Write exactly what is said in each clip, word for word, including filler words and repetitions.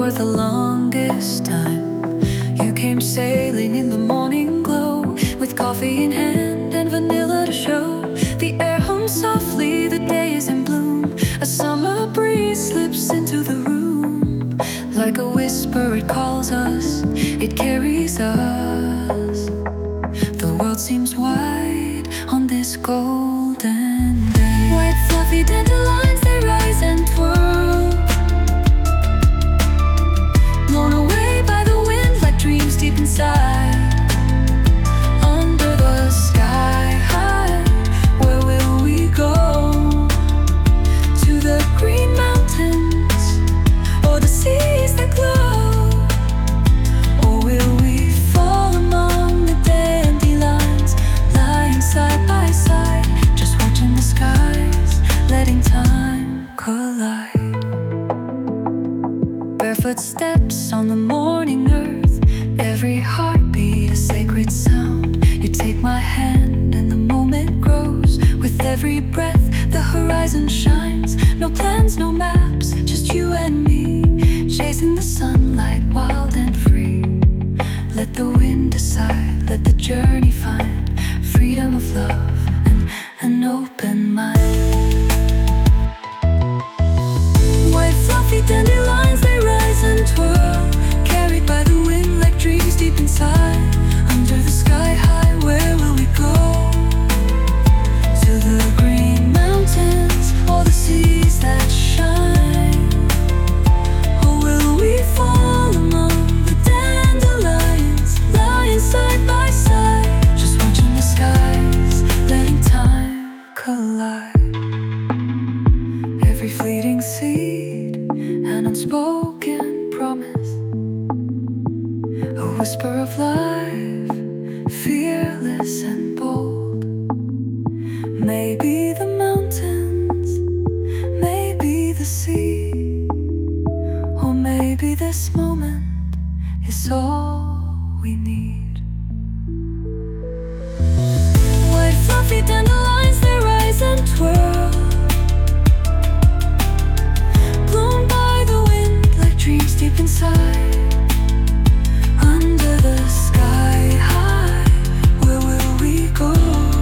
for the longest time. You came sailing in the morning glow, with coffee in hand and vanilla to show. The air hums softly, the day is in bloom. A summer breeze slips into the room. Like a whisper it calls us, it carries us. The world seems wide on this golden day. White fluffy dandelions, they rise and twirl, blown away by the wind like dreams deep inside. Under the sky high, where will we go? To the green mountains, or the seas that glow? Or will we fall among the dandelions, lying side by side, just watching the skies, letting time collide? Barefoot steps on the morning earth, every heartbeat a sacred sound. You take my hand and the moment grows. With every breath the horizon shines. No plans, no maps, just you and me, chasing the sunlight wild and free. Let the wind decide, let the journey find freedom of love and an open mind. White fluffy dandelions, they rise and twirl, carried by the wind like dreams deep inside. Under the sky high, where will we go? To the green mountains, or the seas that shine? Or will we fall among the dandelions, lying side by side, just watching the skies, letting time collide? Every fleeting seed, an unspoken promise, a whisper of life, fearless and bold. Maybe the mountains, maybe the sea, or maybe this moment is all we need. White fluffy dandelions, they rise and twirl, blown by the wind like dreams deep inside. Under the sky high, where will we go?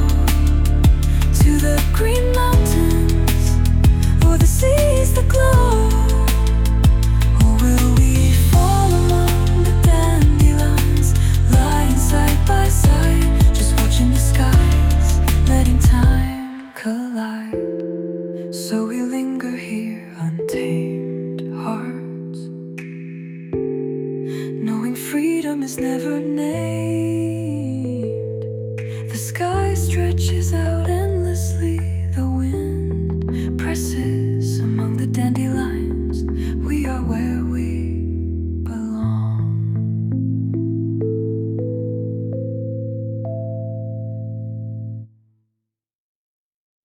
To the green mountains, or the seas that glow? Or will we fall among the dandelions, lying side by side, just watching the skies, letting time collide? So we linger here, untamed hearts, knowing freedom is never named. The sky stretches out endlessly, the wind presses among the dandelions. We are where we